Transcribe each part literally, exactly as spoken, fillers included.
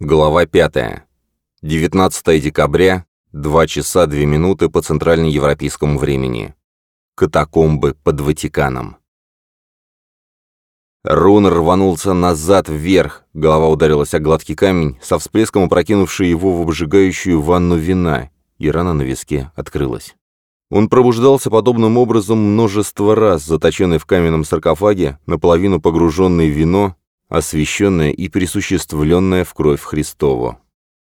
Глава пятая. девятнадцатое декабря, два часа две минуты по центральноевропейскому времени. Катакомбы под Ватиканом. Рун рванулся назад вверх, голова ударилась о гладкий камень, со всплеском опрокинувший его в обжигающую ванну вина, и рана на виске открылась. Он пробуждался подобным образом множество раз, заточенный в каменном саркофаге, наполовину погруженный в вино, освященная и присуществленная в кровь Христову.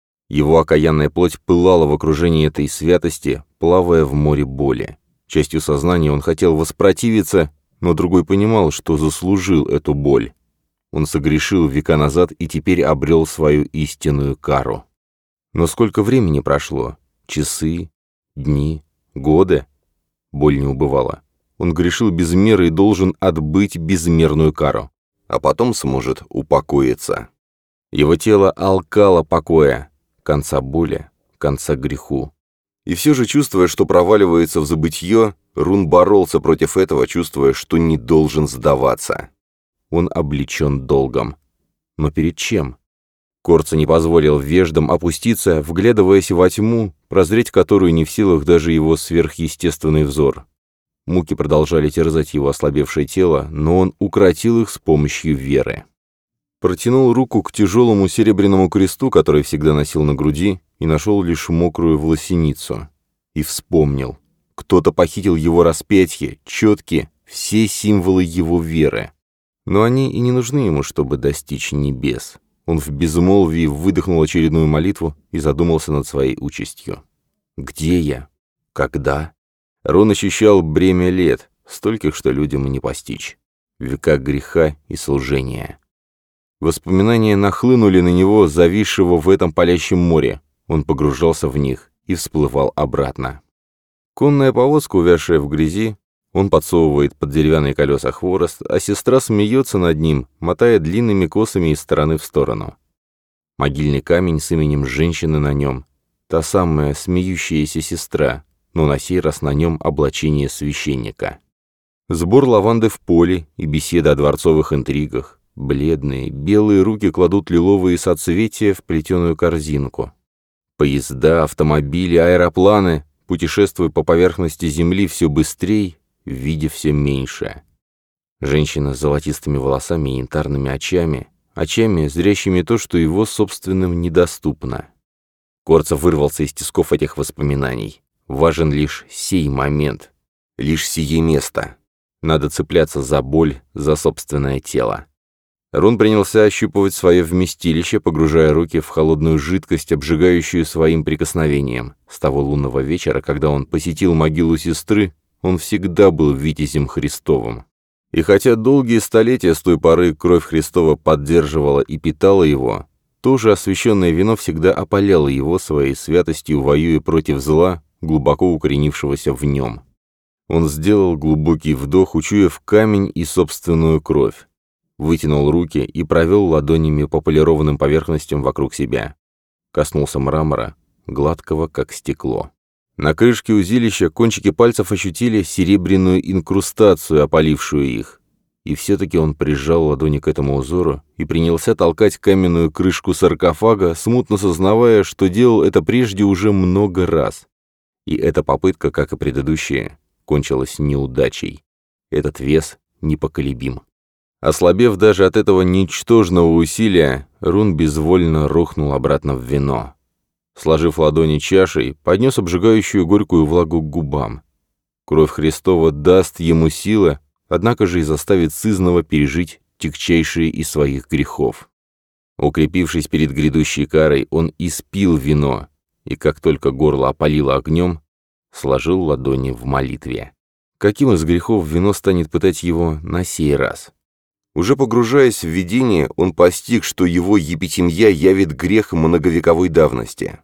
Его окаянная плоть пылала в окружении этой святости, плавая в море боли. Частью сознания он хотел воспротивиться, но другой понимал, что заслужил эту боль. Он согрешил века назад и теперь обрел свою истинную кару. Но сколько времени прошло? Часы? Дни? Годы? Боль не убывала. Он грешил без меры и должен отбыть безмерную кару. А потом сможет упокоиться. Его тело алкало покоя, конца боли, конца греху. И все же, чувствуя, что проваливается в забытье, Рун боролся против этого, чувствуя, что не должен сдаваться. Он облечен долгом. Но перед чем? Корца не позволил веждам опуститься, вглядываясь во тьму, прозреть которую не в силах даже его сверхъестественный взор. Муки продолжали терзать его ослабевшее тело, но он укротил их с помощью веры. Протянул руку к тяжелому серебряному кресту, который всегда носил на груди, и нашел лишь мокрую волосиницу. И вспомнил. Кто-то похитил его распятие, четки, все символы его веры. Но они и не нужны ему, чтобы достичь небес. Он в безмолвии выдохнул очередную молитву и задумался над своей участью. «Где я? Когда?» Рун ощущал бремя лет, стольких, что людям и не постичь. Века греха и служения. Воспоминания нахлынули на него, зависшего в этом палящем море. Он погружался в них и всплывал обратно. Конная повозка, увязшая в грязи, он подсовывает под деревянные колеса хворост, а сестра смеется над ним, мотая длинными косами из стороны в сторону. Могильный камень с именем женщины на нем. Та самая смеющаяся сестра, но на сей раз на нем облачение священника. Сбор лаванды в поле и беседа о дворцовых интригах. Бледные, белые руки кладут лиловые соцветия в плетеную корзинку. Поезда, автомобили, аэропланы, путешествуя по поверхности земли все быстрее, видя все меньше. Женщина с золотистыми волосами и янтарными очами, очами, зрящими то, что его собственным недоступно. Корца вырвался из тисков этих воспоминаний. Важен лишь сей момент, лишь сие место. Надо цепляться за боль, за собственное тело. Рун принялся ощупывать свое вместилище, погружая руки в холодную жидкость, обжигающую своим прикосновением. С того лунного вечера, когда он посетил могилу сестры, он всегда был витязем Христовым. И хотя долгие столетия с той поры кровь Христова поддерживала и питала его, тоже освященное вино всегда опаляло его своей святостью, воюя против зла, глубоко укоренившегося в нем. Он сделал глубокий вдох, учуяв камень и собственную кровь. Вытянул руки и провел ладонями по полированным поверхностям вокруг себя. Коснулся мрамора, гладкого, как стекло. На крышке узилища кончики пальцев ощутили серебряную инкрустацию, опалившую их. И все-таки он прижал ладони к этому узору и принялся толкать каменную крышку саркофага, смутно сознавая, что делал это прежде уже много раз. И эта попытка, как и предыдущая, кончилась неудачей. Этот вес непоколебим. Ослабев даже от этого ничтожного усилия, Рун безвольно рухнул обратно в вино. Сложив ладони чашей, поднес обжигающую горькую влагу к губам. Кровь Христова даст ему силы, однако же и заставит сызнова пережить тягчайшие из своих грехов. Укрепившись перед грядущей карой, он испил вино, и как только горло опалило огнем, сложил ладони в молитве. Каким из грехов вино станет пытать его на сей раз? Уже погружаясь в видение, он постиг, что его епитемья явит грех многовековой давности.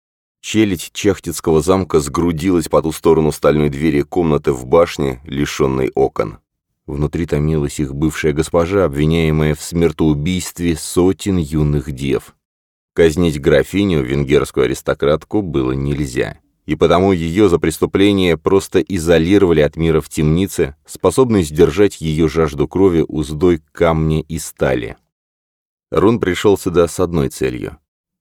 Челядь Чахтицкого замка сгрудилась по ту сторону стальной двери комнаты в башне, лишенной окон. Внутри томилась их бывшая госпожа, обвиняемая в смертоубийстве сотен юных дев. Казнить графиню, венгерскую аристократку, было нельзя. И потому ее за преступление просто изолировали от мира в темнице, способной сдержать ее жажду крови уздой камня и стали. Рун пришел сюда с одной целью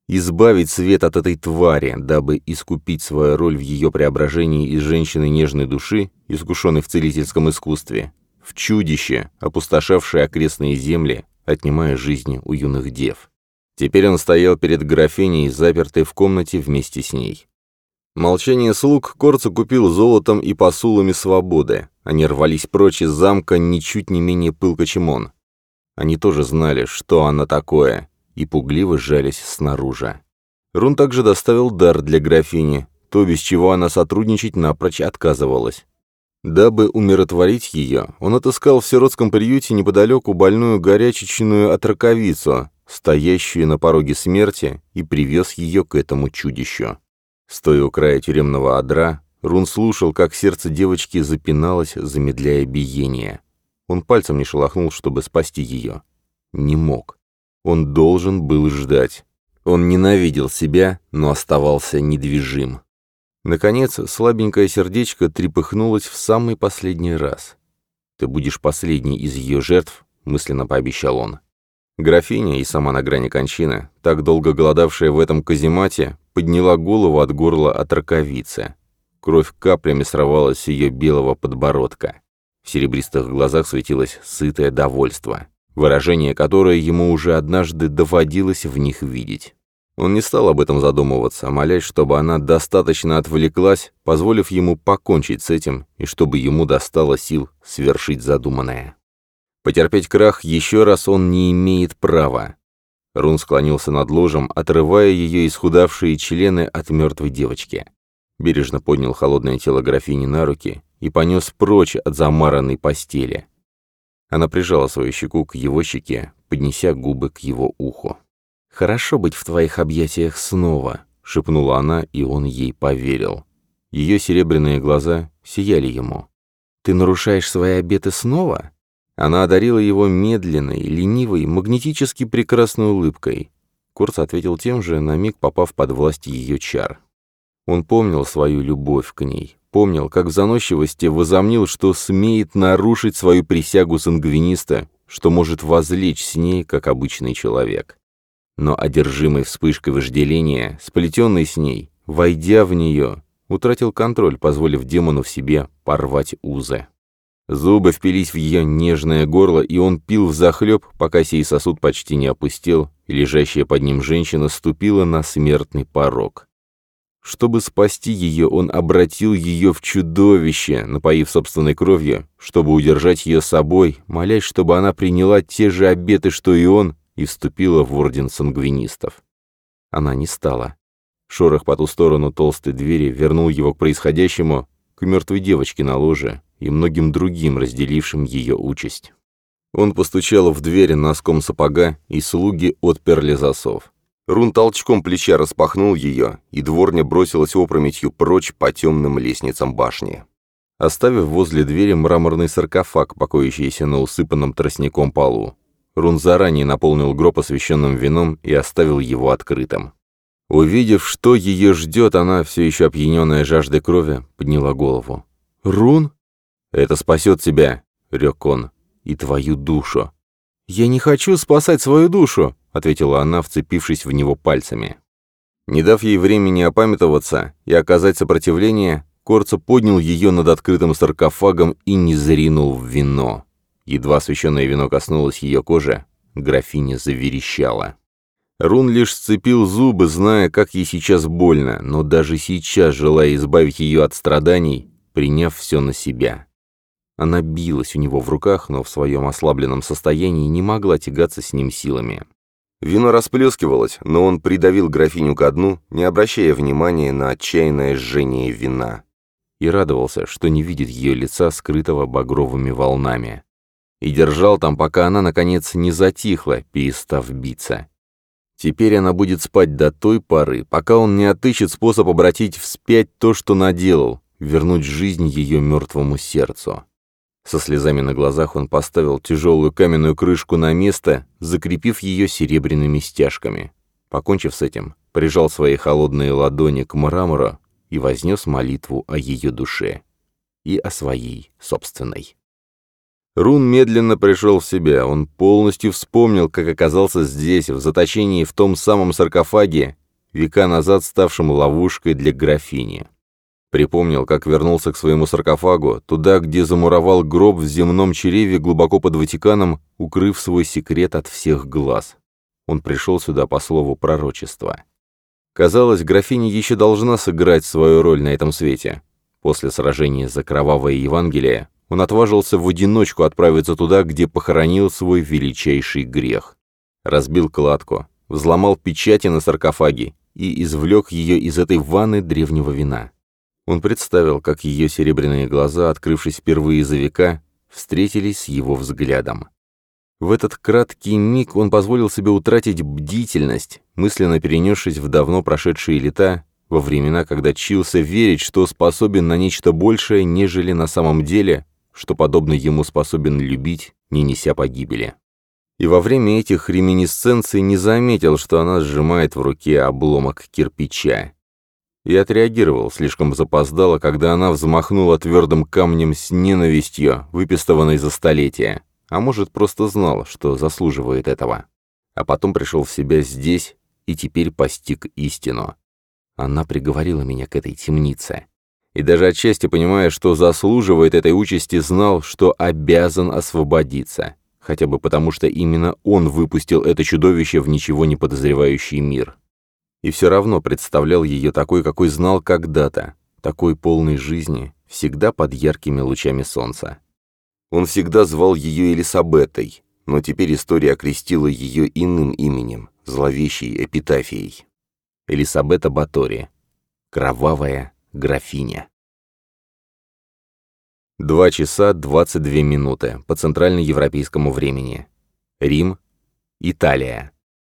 избавить свет от этой твари, дабы искупить свою роль в ее преображении из женщины нежной души, искушенной в целительском искусстве, в чудище, опустошавшее окрестные земли, отнимая жизни у юных дев. Теперь он стоял перед графиней, запертой в комнате вместе с ней. Молчание слуг Корца купил золотом и посулами свободы. Они рвались прочь из замка ничуть не менее пылко, чем он. Они тоже знали, что она такое, и пугливо сжались снаружи. Рун также доставил дар для графини, то, без чего она сотрудничать напрочь отказывалась. Дабы умиротворить ее, он отыскал в сиротском приюте неподалеку больную горячечную отраковицу, стоящую на пороге смерти, и привез ее к этому чудищу. Стоя у края тюремного одра, Рун слушал, как сердце девочки запиналось, замедляя биение. Он пальцем не шелохнул, чтобы спасти ее. Не мог. Он должен был ждать. Он ненавидел себя, но оставался недвижим. Наконец, слабенькое сердечко трепыхнулось в самый последний раз. «Ты будешь последней из ее жертв», — мысленно пообещал он. Графиня, и сама на грани кончины, так долго голодавшая в этом каземате, подняла голову от горла отраковицы. Кровь каплями срывалась с ее белого подбородка. В серебристых глазах светилось сытое довольство, выражение, которое ему уже однажды доводилось в них видеть. Он не стал об этом задумываться, молясь, чтобы она достаточно отвлеклась, позволив ему покончить с этим, и чтобы ему достало сил свершить задуманное. Потерпеть крах еще раз он не имеет права. Рун склонился над ложем, отрывая ее исхудавшие члены от мертвой девочки. Бережно поднял холодное тело графини на руки и понес прочь от замаранной постели. Она прижала свою щеку к его щеке, поднеся губы к его уху. «Хорошо быть в твоих объятиях снова», — шепнула она, и он ей поверил. Ее серебряные глаза сияли ему. «Ты нарушаешь свои обеты снова?» Она одарила его медленной, ленивой, магнетически прекрасной улыбкой. Корц ответил тем же, на миг попав под власть ее чар. Он помнил свою любовь к ней, помнил, как в заносчивости возомнил, что смеет нарушить свою присягу сангвиниста, что может возлечь с ней, как обычный человек. Но одержимый вспышкой вожделения, сплетенный с ней, войдя в нее, утратил контроль, позволив демону в себе порвать узы. Зубы впились в ее нежное горло, и он пил взахлеб, пока сей сосуд почти не опустел, и лежащая под ним женщина ступила на смертный порог. Чтобы спасти ее, он обратил ее в чудовище, напоив собственной кровью, чтобы удержать ее собой, молясь, чтобы она приняла те же обеты, что и он, и вступила в орден сангвинистов. Она не стала. Шорох по ту сторону толстой двери вернул его к происходящему, к мертвой девочке на ложе и многим другим, разделившим ее участь. Он постучал в дверь носком сапога, и слуги отперли засов. Рун толчком плеча распахнул ее, и дворня бросилась опрометью прочь по темным лестницам башни. Оставив возле двери мраморный саркофаг, покоящийся на усыпанном тростником полу, Рун заранее наполнил гроб освященным вином и оставил его открытым. Увидев, что ее ждет, она, все еще опьяненная жаждой крови, подняла голову. «Рун?» «Это спасет тебя», — рёк он, — «и твою душу». «Я не хочу спасать свою душу», — ответила она, вцепившись в него пальцами. Не дав ей времени опамятоваться и оказать сопротивление, Корца поднял ее над открытым саркофагом и низринул в вино. Едва освещенное вино коснулось ее кожи, графиня заверещала. Рун лишь сцепил зубы, зная, как ей сейчас больно, но даже сейчас, желая избавить ее от страданий, приняв все на себя. Она билась у него в руках, но в своем ослабленном состоянии не могла тягаться с ним силами. Вино расплескивалось, но он придавил графиню ко дну, не обращая внимания на отчаянное жжение вина. И радовался, что не видит ее лица, скрытого багровыми волнами. И держал там, пока она, наконец, не затихла, перестав биться. Теперь она будет спать до той поры, пока он не отыщет способ обратить вспять то, что наделал, вернуть жизнь ее мертвому сердцу. Со слезами на глазах он поставил тяжелую каменную крышку на место, закрепив ее серебряными стяжками. Покончив с этим, прижал свои холодные ладони к мрамору и вознес молитву о ее душе и о своей собственной. Рун медленно пришел в себя. Он полностью вспомнил, как оказался здесь, в заточении в том самом саркофаге, века назад ставшем ловушкой для графини. Припомнил, как вернулся к своему саркофагу, туда, где замуровал гроб в земном чреве глубоко под Ватиканом, укрыв свой секрет от всех глаз. Он пришел сюда по слову пророчества. Казалось, графиня еще должна сыграть свою роль на этом свете. После сражения за кровавое Евангелие он отважился в одиночку отправиться туда, где похоронил свой величайший грех. Разбил кладку, взломал печати на саркофаге и извлек ее из этой ванны древнего вина. Он представил, как ее серебряные глаза, открывшись впервые за века, встретились с его взглядом. В этот краткий миг он позволил себе утратить бдительность, мысленно перенесшись в давно прошедшие лета, во времена, когда чился верить, что способен на нечто большее, нежели на самом деле, что подобно ему способен любить, не неся погибели. И во время этих реминисценций не заметил, что она сжимает в руке обломок кирпича. И отреагировал слишком запоздало, когда она взмахнула твердым камнем с ненавистью, выпистованной за столетия, а может, просто знал, что заслуживает этого. А потом пришел в себя здесь и теперь постиг истину. Она приговорила меня к этой темнице. И даже отчасти понимая, что заслуживает этой участи, знал, что обязан освободиться. Хотя бы потому, что именно он выпустил это чудовище в ничего не подозревающий мир. И все равно представлял ее такой, какой знал когда-то, такой полной жизни, всегда под яркими лучами солнца. Он всегда звал ее Элисабетой, но теперь история окрестила ее иным именем, зловещей эпитафией. Элисабета Батори. Кровавая графиня. Два часа двадцать две минуты по центральноевропейскому времени. Рим, Италия.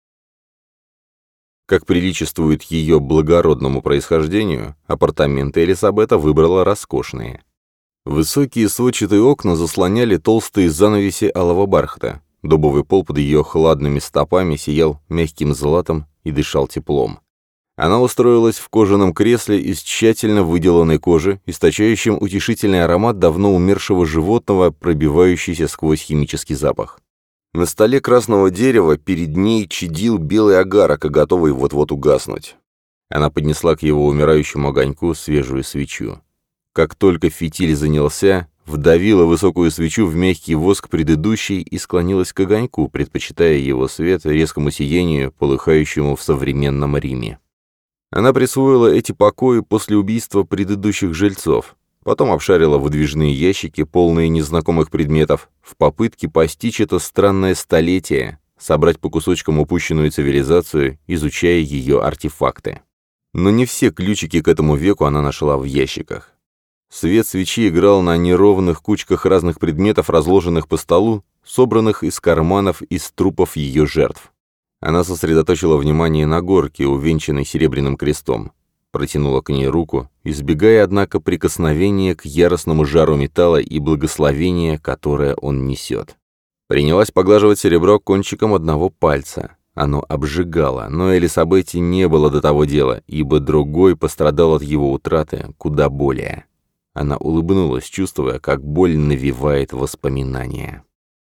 Как приличествует ее благородному происхождению, апартаменты Элисабета выбрала роскошные. Высокие сводчатые окна заслоняли толстые занавеси алого бархата. Дубовый пол под ее хладными стопами сиял мягким златом и дышал теплом. Она устроилась в кожаном кресле из тщательно выделанной кожи, источающим утешительный аромат давно умершего животного, пробивающийся сквозь химический запах. На столе красного дерева перед ней чадил белый агарок, готовый вот-вот угаснуть. Она поднесла к его умирающему огоньку свежую свечу. Как только фитиль занялся, вдавила высокую свечу в мягкий воск предыдущей и склонилась к огоньку, предпочитая его свет резкому сиянию, полыхающему в современном Риме. Она присвоила эти покои после убийства предыдущих жильцов, потом обшарила выдвижные ящики, полные незнакомых предметов, в попытке постичь это странное столетие, собрать по кусочкам упущенную цивилизацию, изучая ее артефакты. Но не все ключики к этому веку она нашла в ящиках. Свет свечи играл на неровных кучках разных предметов, разложенных по столу, собранных из карманов из трупов ее жертв. Она сосредоточила внимание на горке, увенчанной серебряным крестом. Протянула к ней руку, избегая, однако, прикосновения к яростному жару металла и благословения, которое он несет. Принялась поглаживать серебро кончиком одного пальца. Оно обжигало, но Элисабете не было до того дела, ибо другой пострадал от его утраты куда более. Она улыбнулась, чувствуя, как боль навевает воспоминания.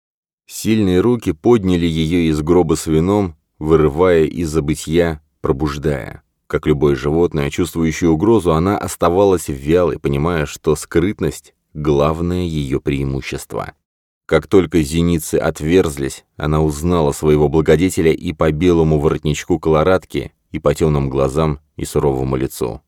Сильные руки подняли ее из гроба с вином, вырывая из забытья, пробуждая. Как любое животное, чувствующее угрозу, она оставалась вялой, понимая, что скрытность — главное ее преимущество. Как только зеницы отверзлись, она узнала своего благодетеля и по белому воротничку колорадки, и по темным глазам, и суровому лицу.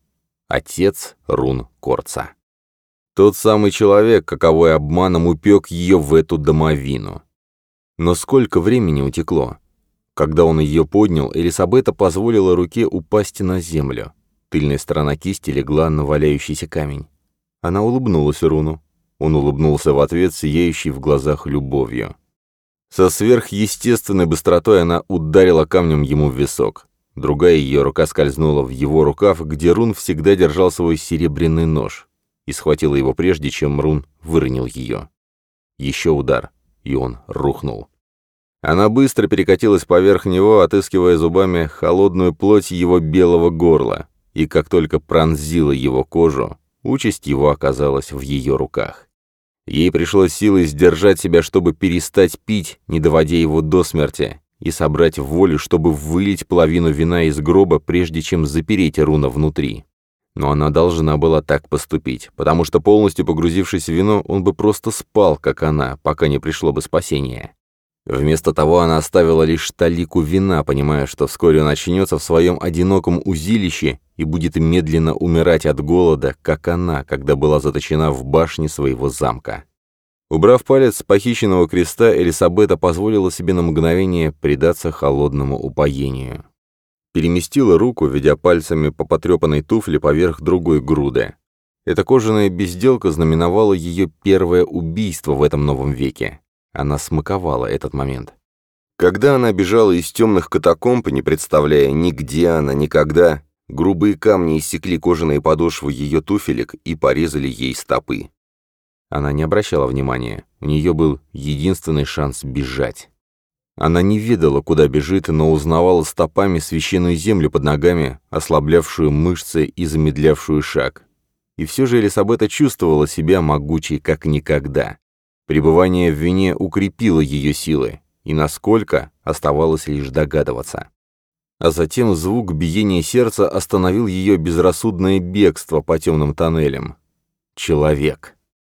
Отец Рун Корца. Тот самый человек, каковой обманом упек ее в эту домовину. Но сколько времени утекло? Когда он ее поднял, Элисабета позволила руке упасть на землю. Тыльная сторона кисти легла на валяющийся камень. Она улыбнулась Руну. Он улыбнулся в ответ, сияющий в глазах любовью. Со сверхъестественной быстротой она ударила камнем ему в висок. Другая ее рука скользнула в его рукав, где Рун всегда держал свой серебряный нож, и схватила его прежде, чем Рун выронил ее. Еще удар, и он рухнул. Она быстро перекатилась поверх него, отыскивая зубами холодную плоть его белого горла, и как только пронзила его кожу, участь его оказалась в ее руках. Ей пришлось силой сдержать себя, чтобы перестать пить, не доводя его до смерти, и собрать волю, чтобы вылить половину вина из гроба, прежде чем запереть Руна внутри. Но она должна была так поступить, потому что, полностью погрузившись в вино, он бы просто спал, как она, пока не пришло бы спасение. Вместо того она оставила лишь талику вина, понимая, что вскоре он очнется в своем одиноком узилище и будет медленно умирать от голода, как она, когда была заточена в башне своего замка. Убрав палец с похищенного креста, Элисабета позволила себе на мгновение предаться холодному упоению. Переместила руку, ведя пальцами по потрепанной туфле поверх другой груды. Эта кожаная безделка знаменовала ее первое убийство в этом новом веке. Она смаковала этот момент. Когда она бежала из темных катакомб, не представляя ни где она, ни когда, грубые камни иссекли кожаные подошвы ее туфелек и порезали ей стопы. Она не обращала внимания, у нее был единственный шанс бежать. Она не ведала, куда бежит, но узнавала стопами священную землю под ногами, ослаблявшую мышцы и замедлявшую шаг. И все же Элисабета чувствовала себя могучей как никогда. Пребывание в вине укрепило ее силы, и насколько, оставалось лишь догадываться. А затем звук биения сердца остановил ее безрассудное бегство по темным тоннелям. Человек.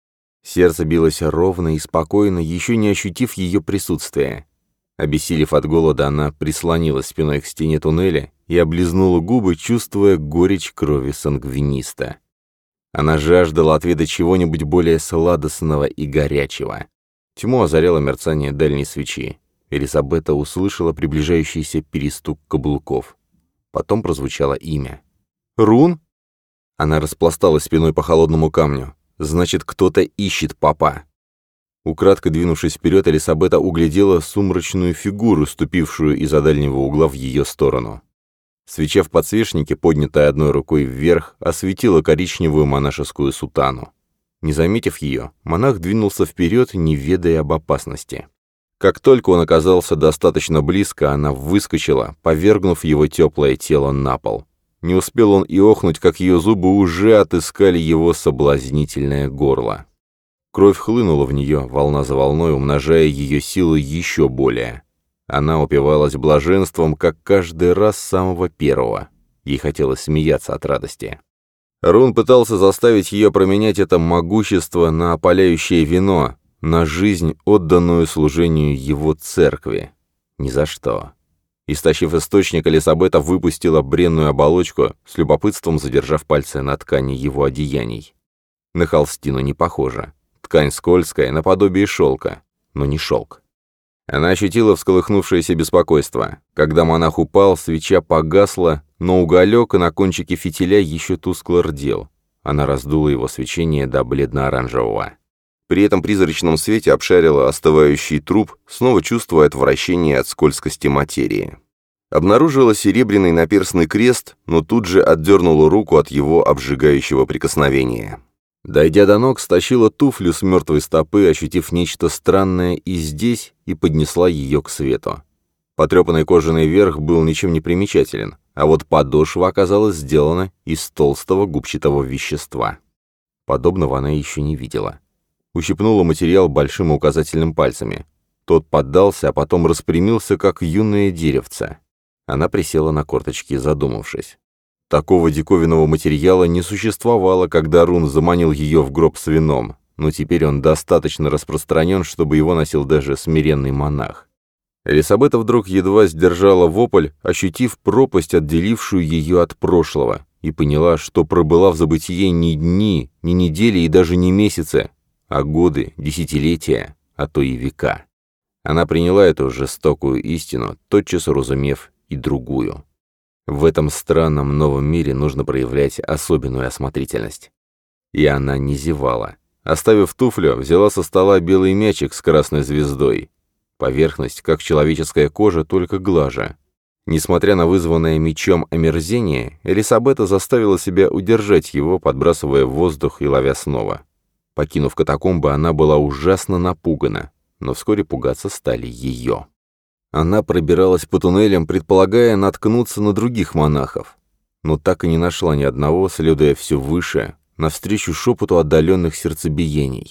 Сердце билось ровно и спокойно, еще не ощутив ее присутствия. Обессилев от голода, она прислонилась спиной к стене туннеля и облизнула губы, чувствуя горечь крови сангвиниста. Она жаждала отведать чего-нибудь более сладостного и горячего. Тьму озаряло мерцание дальней свечи. Элисабета услышала приближающийся перестук каблуков. Потом прозвучало имя. «Рун?» Она распласталась спиной по холодному камню. «Значит, кто-то ищет папа». Украдкой двинувшись вперед, Элисабета углядела сумрачную фигуру, ступившую из-за дальнего угла в ее сторону. Свеча в подсвечнике, поднятая одной рукой вверх, осветила коричневую монашескую сутану. Не заметив ее, монах двинулся вперед, не ведая об опасности. Как только он оказался достаточно близко, она выскочила, повергнув его теплое тело на пол. Не успел он и охнуть, как ее зубы уже отыскали его соблазнительное горло. Кровь хлынула в нее, волна за волной, умножая ее силу еще более. Она упивалась блаженством, как каждый раз с самого первого. Ей хотелось смеяться от радости. Рун пытался заставить ее променять это могущество на опаляющее вино, на жизнь, отданную служению его церкви. Ни за что. Истощив источник, Элисабета выпустила бренную оболочку, с любопытством задержав пальцы на ткани его одеяний. На холстину не похоже. Ткань скользкая, наподобие шелка, но не шелк. Она ощутила всколыхнувшееся беспокойство. Когда монах упал, свеча погасла, но уголек на кончике фитиля еще тускло рдел. Она раздула его свечение до бледно-оранжевого. При этом призрачном свете обшарила остывающий труп, снова чувствуя отвращение от скользкости материи. Обнаружила серебряный наперстный крест, но тут же отдернула руку от его обжигающего прикосновения. Дойдя до ног, стащила туфлю с мертвой стопы, ощутив нечто странное и здесь, и поднесла ее к свету. Потрепанный кожаный верх был ничем не примечателен, а вот подошва оказалась сделана из толстого губчатого вещества. Подобного она еще не видела. Ущипнула материал большим и указательным пальцами. Тот поддался, а потом распрямился, как юное деревце. Она присела на корточки, задумавшись. Такого диковинного материала не существовало, когда Рун заманил ее в гроб с вином, но теперь он достаточно распространен, чтобы его носил даже смиренный монах. Элисабета вдруг едва сдержала вопль, ощутив пропасть, отделившую ее от прошлого, и поняла, что пробыла в забытие не дни, не недели и даже не месяцы, а годы, десятилетия, а то и века. Она приняла эту жестокую истину, тотчас уразумев и другую. В этом странном новом мире нужно проявлять особенную осмотрительность. И она не зевала. Оставив туфлю, взяла со стола белый мячик с красной звездой. Поверхность, как человеческая кожа, только глаже. Несмотря на вызванное мечом омерзение, Элисабета заставила себя удержать его, подбрасывая в воздух и ловя снова. Покинув катакомбы, она была ужасно напугана, но вскоре пугаться стали ее. Она пробиралась по туннелям, предполагая наткнуться на других монахов, но так и не нашла ни одного, следуя все выше, навстречу шепоту отдаленных сердцебиений.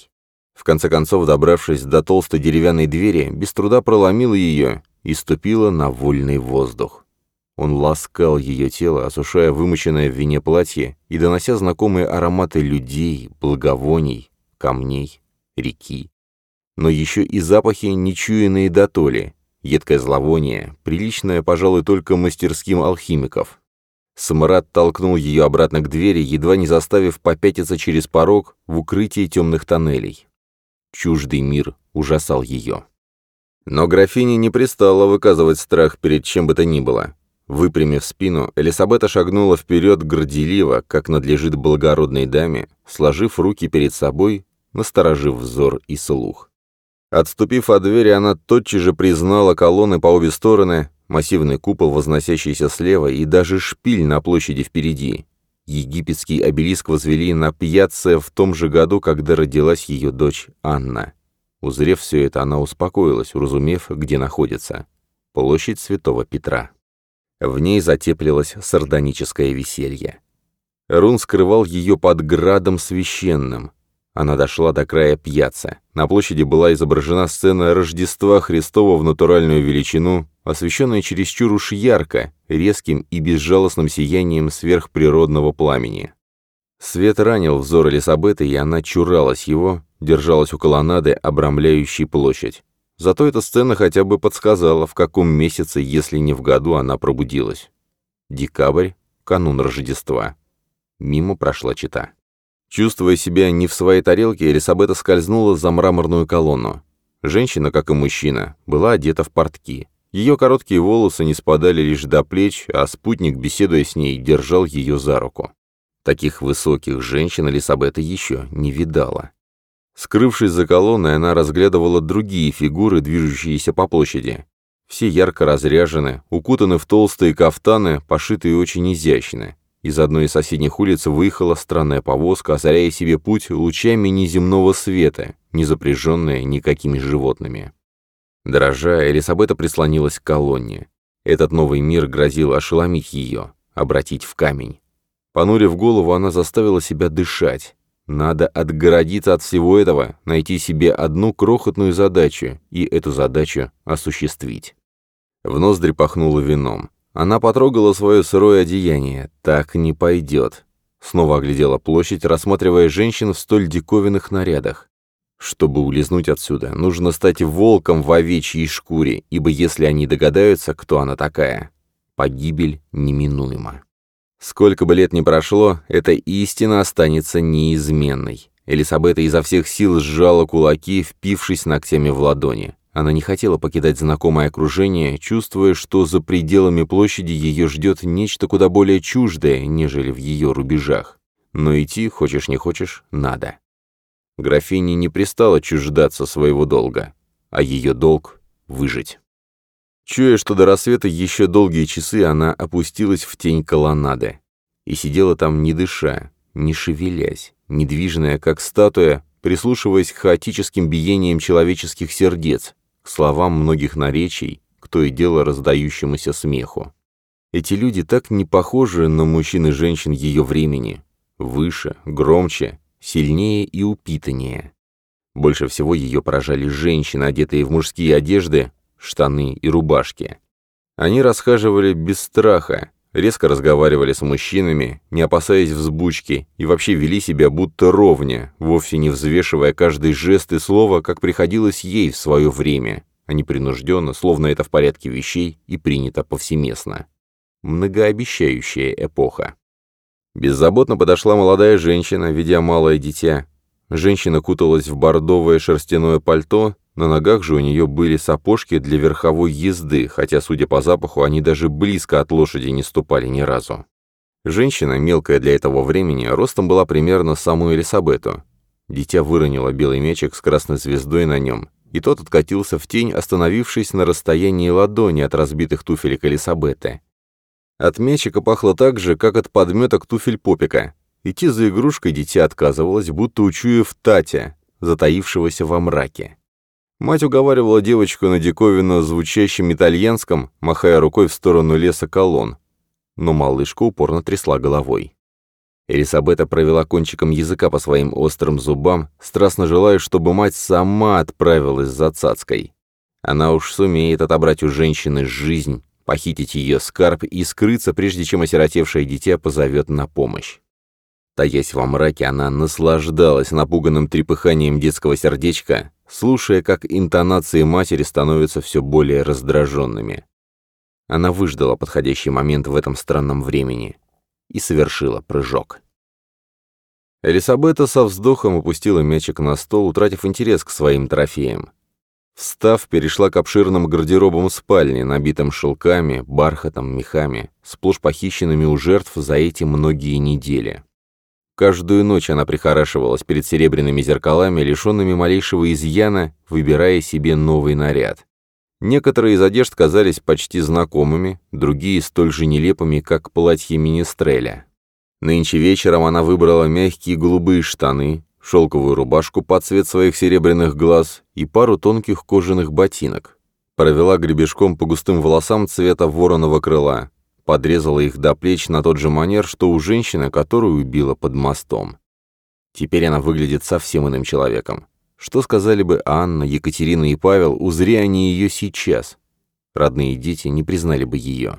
В конце концов, добравшись до толстой деревянной двери, без труда проломила ее и ступила на вольный воздух. Он ласкал ее тело, осушая вымоченное в вине платье и донося знакомые ароматы людей, благовоний, камней, реки. Но еще и запахи, нечуянные дотоле, едкое зловоние, приличное, пожалуй, только мастерским алхимиков. Смрад толкнул ее обратно к двери, едва не заставив попятиться через порог в укрытие темных тоннелей. Чуждый мир ужасал ее. Но графине не пристало выказывать страх перед чем бы то ни было. Выпрямив спину, Элисабета шагнула вперед горделиво, как надлежит благородной даме, сложив руки перед собой, насторожив взор и слух. Отступив от двери, она тотчас же признала колонны по обе стороны, массивный купол, возносящийся слева, и даже шпиль на площади впереди. Египетский обелиск возвели на пьяце в том же году, когда родилась ее дочь Анна. Узрев все это, она успокоилась, уразумев, где находится. Площадь Святого Петра. В ней затеплилось сардоническое веселье. Рун скрывал ее под градом священным. Она дошла до края пьяца. На площади была изображена сцена Рождества Христова в натуральную величину, освещенная чересчур уж ярко, резким и безжалостным сиянием сверхприродного пламени. Свет ранил взор Элисабеты, и она чуралась его, держалась у колоннады, обрамляющей площадь. Зато эта сцена хотя бы подсказала, в каком месяце, если не в году, она пробудилась. Декабрь, канун Рождества. Мимо прошла чета. Чувствуя себя не в своей тарелке, Элисабета скользнула за мраморную колонну. Женщина, как и мужчина, была одета в портки. Ее короткие волосы не спадали лишь до плеч, а спутник, беседуя с ней, держал ее за руку. Таких высоких женщин Элисабета еще не видала. Скрывшись за колонной, она разглядывала другие фигуры, движущиеся по площади. Все ярко разряжены, укутаны в толстые кафтаны, пошитые очень изящно. Из одной из соседних улиц выехала странная повозка, озаряя себе путь лучами неземного света, не запряженная никакими животными. Дрожа, Элисабета прислонилась к колонне. Этот новый мир грозил ошеломить ее, обратить в камень. Понурив голову, она заставила себя дышать. Надо отгородиться от всего этого, найти себе одну крохотную задачу и эту задачу осуществить. В ноздри пахнуло вином. Она потрогала свое сырое одеяние. Так не пойдет. Снова оглядела площадь, рассматривая женщин в столь диковинных нарядах. Чтобы улизнуть отсюда, нужно стать волком в овечьей шкуре, ибо если они догадаются, кто она такая, погибель неминуема. Сколько бы лет ни прошло, эта истина останется неизменной. Элисабета изо всех сил сжала кулаки, впившись ногтями в ладони. Она не хотела покидать знакомое окружение, чувствуя, что за пределами площади ее ждет нечто куда более чуждое, нежели в ее рубежах. Но идти, хочешь не хочешь, надо. Графине не пристало чуждаться своего долга, а ее долг — выжить. Чуя, что до рассвета еще долгие часы, она опустилась в тень колоннады и сидела там, не дыша, не шевелясь, недвижная, как статуя, прислушиваясь к хаотическим биениям человеческих сердец, к словам многих наречий, к то и дело раздающемуся смеху. Эти люди так не похожи на мужчин и женщин ее времени. Выше, громче, сильнее и упитаннее. Больше всего ее поражали женщины, одетые в мужские одежды, штаны и рубашки. Они расхаживали без страха, резко разговаривали с мужчинами, не опасаясь взбучки, и вообще вели себя будто ровня, вовсе не взвешивая каждый жест и слово, как приходилось ей в свое время, а непринужденно, словно это в порядке вещей и принято повсеместно. Многообещающая эпоха. Беззаботно подошла молодая женщина, ведя малое дитя. Женщина куталась в бордовое шерстяное пальто, на ногах же у нее были сапожки для верховой езды, хотя, судя по запаху, они даже близко от лошади не ступали ни разу. Женщина, мелкая для этого времени, ростом была примерно самую Элисабету. Дитя выронило белый мячик с красной звездой на нем, и тот откатился в тень, остановившись на расстоянии ладони от разбитых туфелек Элисабеты. От мячика пахло так же, как от подметок туфель Попика. Идти за игрушкой дитя отказывалось, будто учуяв Татя, затаившегося во мраке. Мать уговаривала девочку на диковинно звучащем итальянском, махая рукой в сторону леса колонн, но малышка упорно трясла головой. Элисабета провела кончиком языка по своим острым зубам, страстно желая, чтобы мать сама отправилась за цацкой. Она уж сумеет отобрать у женщины жизнь, похитить ее скарб и скрыться, прежде чем осиротевшее дитя позовет на помощь. Таясь во мраке, она наслаждалась напуганным трепыханием детского сердечка, слушая, как интонации матери становятся все более раздраженными. Она выждала подходящий момент в этом странном времени и совершила прыжок. Элисабета со вздохом опустила мячик на стол, утратив интерес к своим трофеям. Встав, перешла к обширным гардеробам спальни, набитым шелками, бархатом, мехами, сплошь похищенными у жертв за эти многие недели. Каждую ночь она прихорашивалась перед серебряными зеркалами, лишенными малейшего изъяна, выбирая себе новый наряд. Некоторые из одежд казались почти знакомыми, другие столь же нелепыми, как платье министреля. Нынче вечером она выбрала мягкие голубые штаны, шелковую рубашку под цвет своих серебряных глаз и пару тонких кожаных ботинок. Провела гребешком по густым волосам цвета вороного крыла, подрезала их до плеч на тот же манер, что у женщины, которую убила под мостом. Теперь она выглядит совсем иным человеком. Что сказали бы Анна, Екатерина и Павел, узри они ее сейчас? Родные дети не признали бы ее.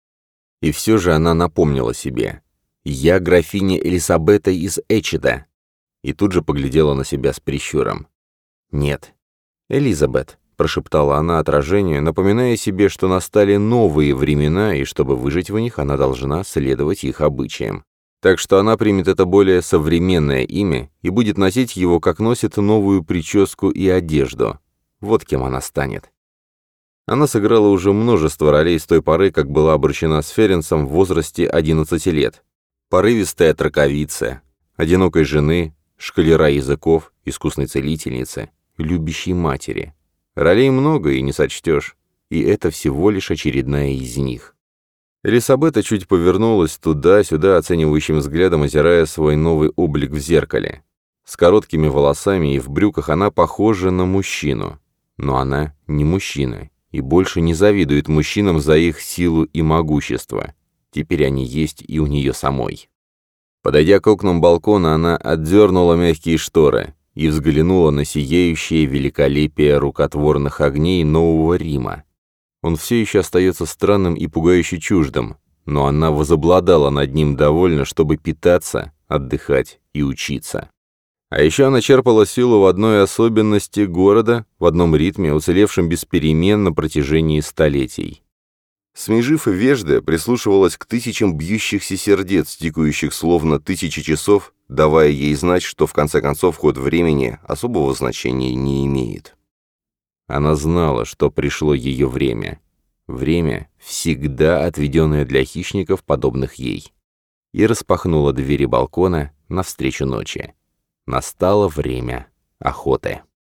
И все же она напомнила себе: «Я графиня Элисабета из Эчеда», и тут же поглядела на себя с прищуром. «Нет, Элизабет», — прошептала она отражению, напоминая себе, что настали новые времена, и чтобы выжить в них, она должна следовать их обычаям. Так что она примет это более современное имя и будет носить его, как носит новую прическу и одежду. Вот кем она станет. Она сыграла уже множество ролей с той поры, как была обручена с Ференсом в возрасте одиннадцати лет. Порывистая траковица, одинокой жены, шкалера языков, искусной целительницы, любящей матери. Ролей много и не сочтешь, и это всего лишь очередная из них. Элисабета чуть повернулась туда-сюда, оценивающим взглядом озирая свой новый облик в зеркале. С короткими волосами и в брюках она похожа на мужчину. Но она не мужчина и больше не завидует мужчинам за их силу и могущество. Теперь они есть и у нее самой. Подойдя к окнам балкона, она отдернула мягкие шторы и взглянула на сияющее великолепие рукотворных огней Нового Рима. Он все еще остается странным и пугающе чуждым, но она возобладала над ним довольно, чтобы питаться, отдыхать и учиться. А еще она черпала силу в одной особенности города, в одном ритме, уцелевшем без перемен на протяжении столетий. Смежив вежда, прислушивалась к тысячам бьющихся сердец, тикающих словно тысячи часов, давая ей знать, что в конце концов ход времени особого значения не имеет. Она знала, что пришло ее время. Время, всегда отведенное для хищников, подобных ей. И распахнула двери балкона навстречу ночи. Настало время охоты.